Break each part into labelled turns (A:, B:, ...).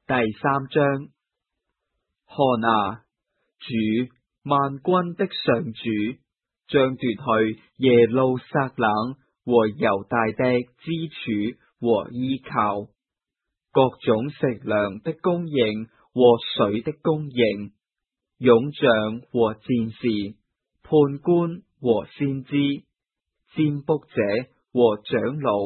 A: 第3章。看啊，主萬軍的上主將奪去耶路撒冷和猶大的支柱和依靠，各種食糧的供應和水的供應，勇將和戰士，判官和先知，占卜者和長老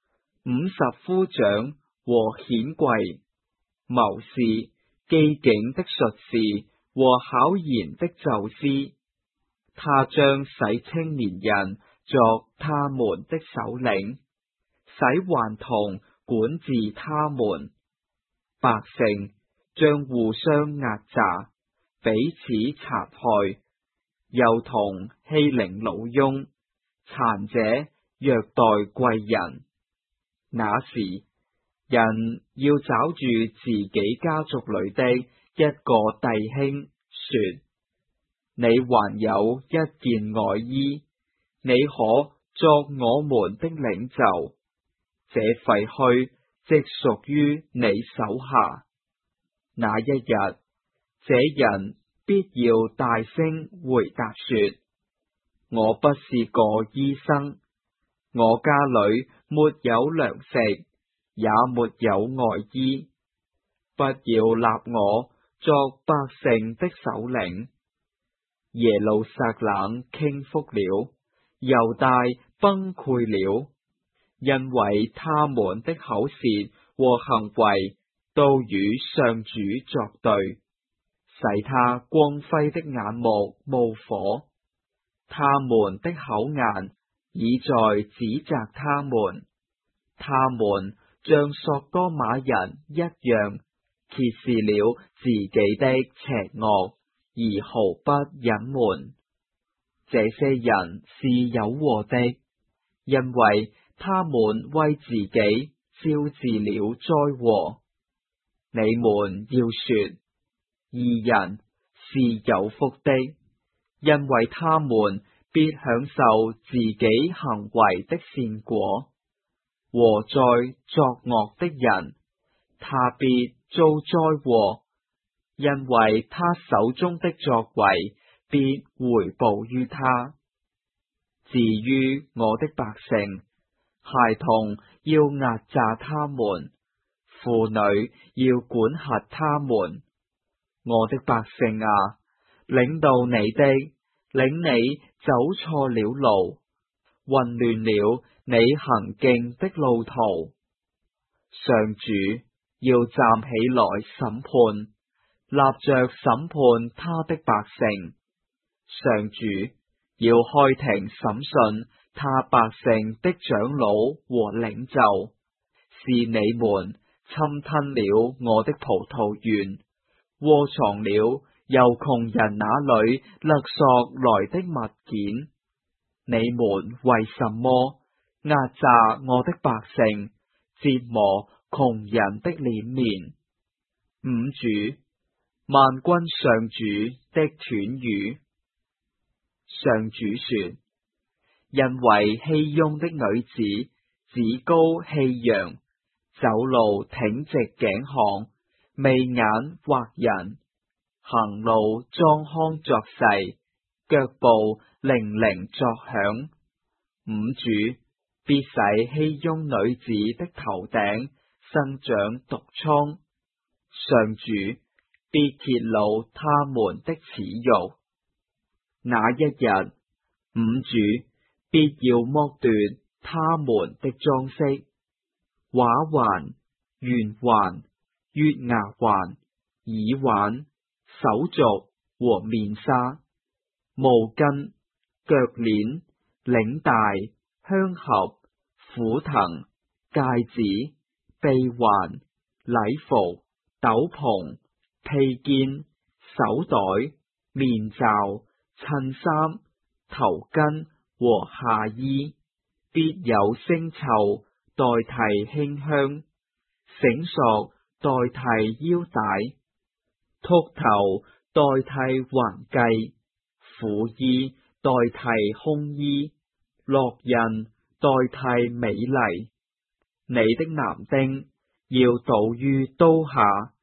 A: ，50夫長和顯貴，謀士、機警的術士和巧言的宙斯。他將使青年人作他們的首領，使頑童管治他們。百姓將互相壓榨，彼此殘害，幼童欺凌老翁，殘者虐待貴人。那時，人要找住自己家族裏的一個弟兄，說：你還有一件外衣，你可作我們的領袖。這廢墟即屬於你手下。那一日，這人必要大聲回答說：我不是個醫生，我家裏沒有糧食，也沒有外衣。不要立我作百姓的首領。耶路撒冷傾覆了，猶大崩潰了，因為他們的口舌和行為都與上主作對，使他光輝的眼目冒火。他們的口顏已在指責他們，他們像索多瑪人一樣，揭示了自己的邪惡，而毫不隱瞞。這些人是有禍的，因為他們為自己招致了災禍。你們要說，義人是有福的，因為他們必享受自己行為的善果。禍哉作惡的人，他必遭災禍，因為他手中的作為必回報於他。至於我的百姓，孩童要壓榨他們，婦女要管轄他們。我的百姓啊，領導你的，領你走錯了路，混亂了你行徑的路途。上主要站起來審判，立着審判他的百姓。上主要開庭審訊他百姓的長老和領袖，是你們侵吞了我的葡萄園，窩藏了由窮人那裏勒索來的物件。你們為什麼壓榨我的百姓，折磨窮人的臉面？五主，萬軍上主的斷語。上主說：因為熙雍的女子趾高氣揚，走路挺直頸項，眉眼惑人，行路裝腔作勢，腳步鈴鈴作響。五主必使熙雍女子的頭頂生長毒瘡，上主必揭露他們的恥辱。那一日，五主必要剝奪他們的裝飾，畫環、圓環、月牙環、耳環、手鐲和面紗、毛巾、腳鏈、領帶、香盒、虎藤、戒指、臂環、禮服、斗篷、披肩、手袋、面罩、襯衫、頭巾和下衣，必有腥臭代替馨香，繩索代替腰帶，禿頭代替橫髻，苦衣代替胸衣，烙印代替美麗。你的男丁要倒於刀下，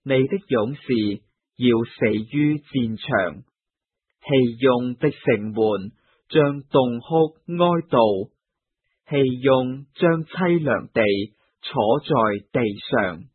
A: 你的勇士要死於戰場，熙雍的城門將慟哭哀悼，熙雍將淒涼地坐在地上。